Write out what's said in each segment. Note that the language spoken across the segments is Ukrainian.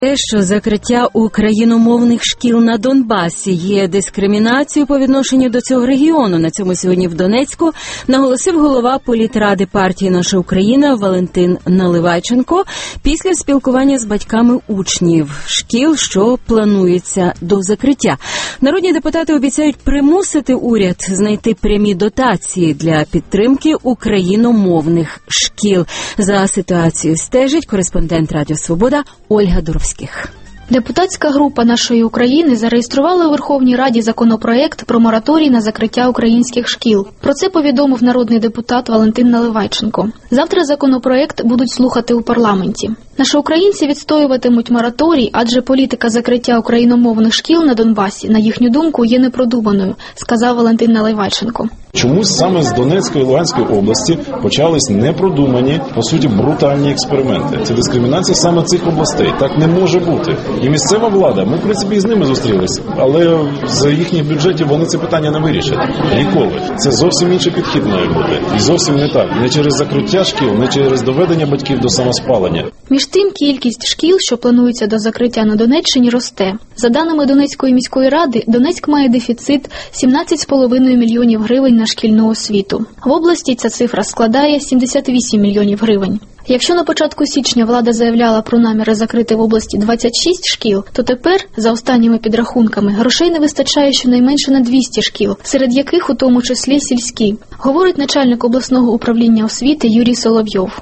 Те, що закриття україномовних шкіл на Донбасі є дискримінацією по відношенню до цього регіону. На цьому сьогодні в Донецьку наголосив голова політради партії «Наша Україна» Валентин Наливайченко після спілкування з батьками учнів шкіл, що планується до закриття. Народні депутати обіцяють примусити уряд знайти прямі дотації для підтримки україномовних шкіл. За ситуацією стежить кореспондент Радіо Свобода Ольга Дуровська. Депутатська група «Нашої України» зареєструвала у Верховній Раді законопроект про мораторій на закриття українських шкіл. Про це повідомив народний депутат Валентин Наливайченко. Завтра законопроект будуть слухати у парламенті. Наші українці відстоюватимуть мораторій, адже політика закриття україномовних шкіл на Донбасі, на їхню думку, є непродуманою, сказав Валентин Наливайченко. Чомусь саме з Донецької і Луганської області почались непродумані, по суті, брутальні експерименти. Це дискримінація саме цих областей. Так не може бути. І місцева влада, ми, в принципі, і з ними зустрілися, але з їхніх бюджетів вони це питання не вирішать. Ніколи. Це зовсім інший підхід має бути. І зовсім не так. Не через закриття шкіл, не через доведення батьків до самоспалення. Між тим, кількість шкіл, що плануються до закриття на Донеччині, росте. За даними Донецької міської ради, Донецьк має дефіцит 17,5 мільйонів гривень на шкільну освіту. В області ця цифра складає 78 мільйонів гривень. Якщо на початку січня влада заявляла про наміри закрити в області 26 шкіл, то тепер, за останніми підрахунками, грошей не вистачає щонайменше на 200 шкіл, серед яких у тому числі сільські, говорить начальник обласного управління освіти Юрій Соловйов.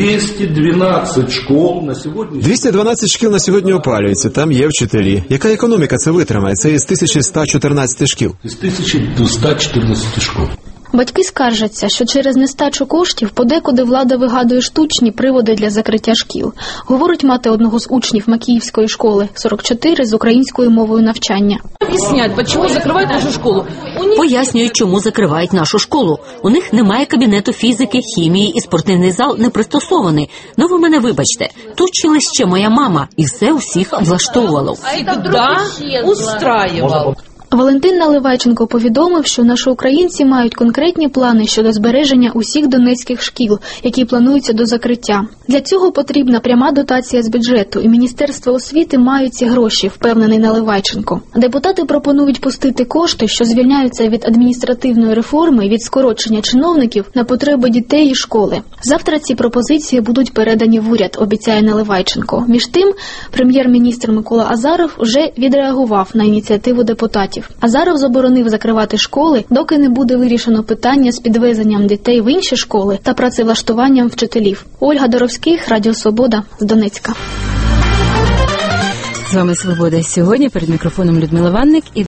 212 шкіл на сьогодні... 212 шкіл на сьогодні опалюються, там є вчителі. Яка економіка це витримає? Це із 1114 шкіл. Із 1114 шкіл. Батьки скаржаться, що через нестачу коштів подекуди влада вигадує штучні приводи для закриття шкіл. Говорить мати одного з учнів Макіївської школи 44 з українською мовою навчання. Пояснюють, чому закривають нашу школу. У них немає кабінету фізики, хімії і спортивний зал не пристосований. Ну ви мене вибачте, тут вчилась ще моя мама і все усіх влаштовувало. Валентин Наливайченко повідомив, що наші українці мають конкретні плани щодо збереження усіх донецьких шкіл, які плануються до закриття. Для цього потрібна пряма дотація з бюджету, і Міністерство освіти мають ці гроші, впевнений Наливайченко. Депутати пропонують пустити кошти, що звільняються від адміністративної реформи і від скорочення чиновників на потреби дітей і школи. Завтра ці пропозиції будуть передані в уряд, обіцяє Наливайченко. Між тим, прем'єр-міністр Микола Азаров вже відреагував на ініціативу депутатів. Азаров заборонив закривати школи, доки не буде вирішено питання з підвезенням дітей в інші школи та працевлаштуванням вчителів. Ольга Дуровська, Радіо Свобода, з Донецька. З вами «Свобода» сьогодні. Перед мікрофоном Людмила Ванник.